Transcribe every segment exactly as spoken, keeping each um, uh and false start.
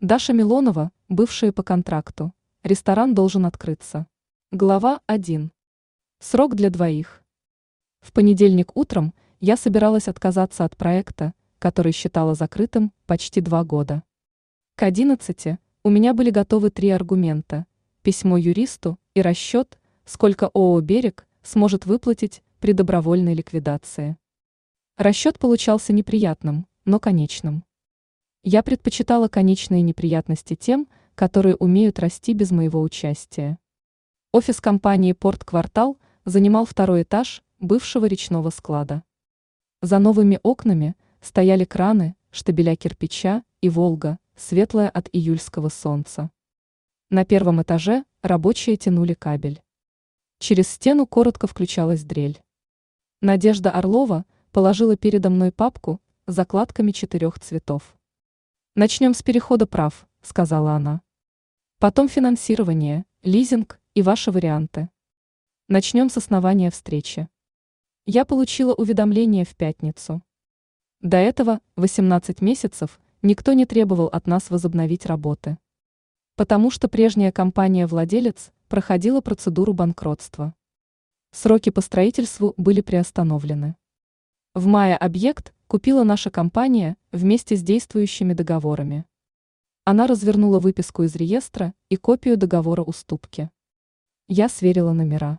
Даша Милонова, бывшая по контракту. Ресторан должен открыться. Глава один. Срок для двоих. В понедельник утром я собиралась отказаться от проекта, который считала закрытым почти два года. К одиннадцати у меня были готовы три аргумента: письмо юристу и расчет, сколько ООО «Берег» сможет выплатить при добровольной ликвидации. Расчет получался неприятным, но конечным. Я предпочитала конечные неприятности тем, которые умеют расти без моего участия. Офис компании «Порт-Квартал» занимал второй этаж бывшего речного склада. За новыми окнами стояли краны, штабеля кирпича и «Волга», светлая от июльского солнца. На первом этаже рабочие тянули кабель. Через стену коротко включалась дрель. Надежда Орлова положила передо мной папку с закладками четырех цветов. «Начнем с перехода прав», — сказала она. «Потом финансирование, лизинг и ваши варианты. Начнем с основания встречи». Я получила уведомление в пятницу. До этого восемнадцать месяцев никто не требовал от нас возобновить работы. Потому что прежняя компания-владелец проходила процедуру банкротства. Сроки по строительству были приостановлены. В мае объект купила наша компания вместе с действующими договорами. Она развернула выписку из реестра и копию договора уступки. Я сверила номера.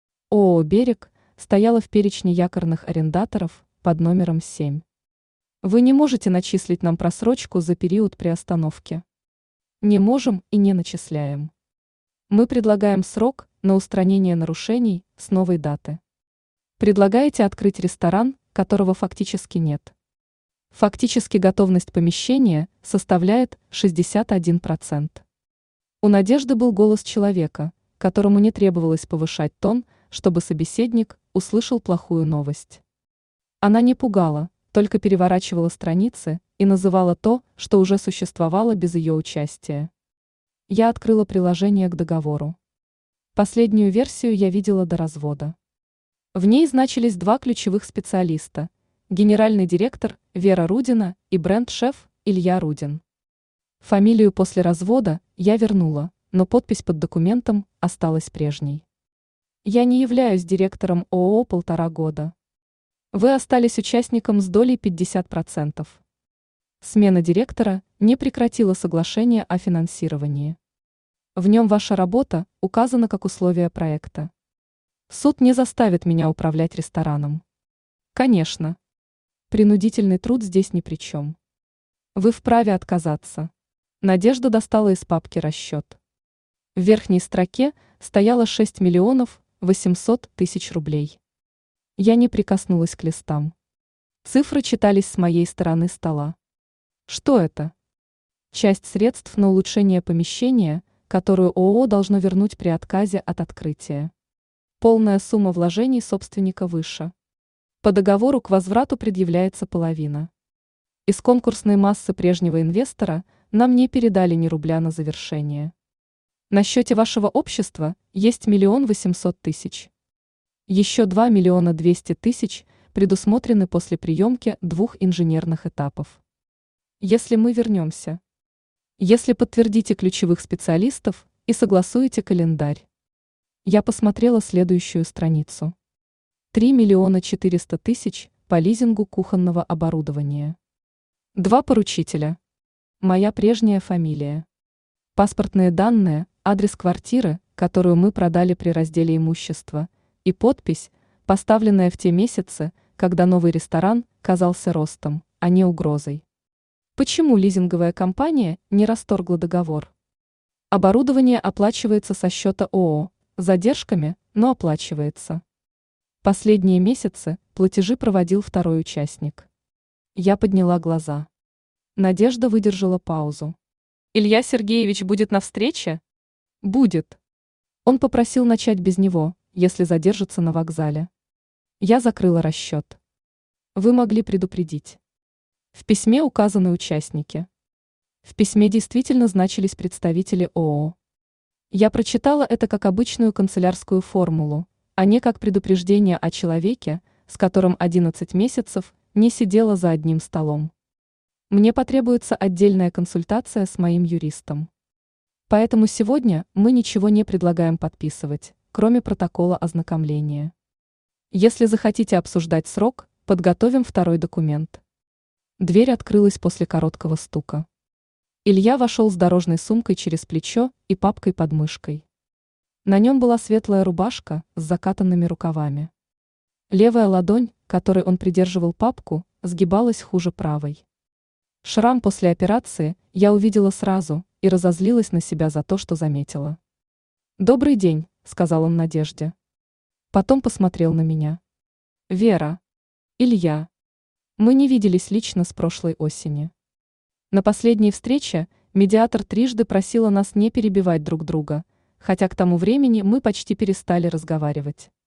ООО «Берег» стояла в перечне якорных арендаторов под номером семь. Вы не можете начислить нам просрочку за период приостановки. Не можем и не начисляем. Мы предлагаем срок на устранение нарушений с новой даты. Предлагаете открыть ресторан, которого фактически нет. Фактически готовность помещения составляет шестьдесят один процент. У Надежды был голос человека, которому не требовалось повышать тон, чтобы собеседник услышал плохую новость. Она не пугала, только переворачивала страницы и называла то, что уже существовало без ее участия. Я открыла приложение к договору. Последнюю версию я видела до развода. В ней значились два ключевых специалиста: генеральный директор Вера Рудина и бренд-шеф Илья Рудин. Фамилию после развода я вернула, но подпись под документом осталась прежней. Я не являюсь директором ООО полтора года. Вы остались участником с долей пятьдесят процентов. Смена директора не прекратила соглашение о финансировании. В нем ваша работа указана как условие проекта. Суд не заставит меня управлять рестораном. Конечно. Принудительный труд здесь ни при чем. Вы вправе отказаться. Надежда достала из папки расчет. В верхней строке стояло шесть миллионов восемьсот тысяч рублей. Я не прикоснулась к листам. Цифры читались с моей стороны стола. Что это? Часть средств на улучшение помещения, которую ООО должно вернуть при отказе от открытия. Полная сумма вложений собственника выше. По договору к возврату предъявляется половина. Из конкурсной массы прежнего инвестора нам не передали ни рубля на завершение. На счете вашего общества есть миллион восемьсот тысяч. Еще два миллиона двести тысяч предусмотрены после приемки двух инженерных этапов. Если мы вернемся. Если подтвердите ключевых специалистов и согласуете календарь. Я посмотрела следующую страницу. три миллиона четыреста тысяч по лизингу кухонного оборудования. Два поручителя. Моя прежняя фамилия. Паспортные данные, адрес квартиры, которую мы продали при разделе имущества, и подпись, поставленная в те месяцы, когда новый ресторан казался ростом, а не угрозой. Почему лизинговая компания не расторгла договор? Оборудование оплачивается со счета ООО, с задержками, но оплачивается. Последние месяцы платежи проводил второй участник. Я подняла глаза. Надежда выдержала паузу. «Илья Сергеевич будет на встрече?» «Будет. Он попросил начать без него, если задержится на вокзале». Я закрыла расчет. Вы могли предупредить. В письме указаны участники. В письме действительно значились представители ООО. Я прочитала это как обычную канцелярскую формулу, а не как предупреждение о человеке, с которым одиннадцать месяцев не сидела за одним столом. Мне потребуется отдельная консультация с моим юристом. Поэтому сегодня мы ничего не предлагаем подписывать, кроме протокола ознакомления. Если захотите обсуждать срок, подготовим второй документ. Дверь открылась после короткого стука. Илья вошел с дорожной сумкой через плечо и папкой под мышкой. На нем была светлая рубашка с закатанными рукавами. Левая ладонь, которой он придерживал папку, сгибалась хуже правой. Шрам после операции я увидела сразу и разозлилась на себя за то, что заметила. «Добрый день», — сказал он Надежде. Потом посмотрел на меня. «Вера. Илья. Мы не виделись лично с прошлой осени. На последней встрече медиатор трижды просила нас не перебивать друг друга, хотя к тому времени мы почти перестали разговаривать.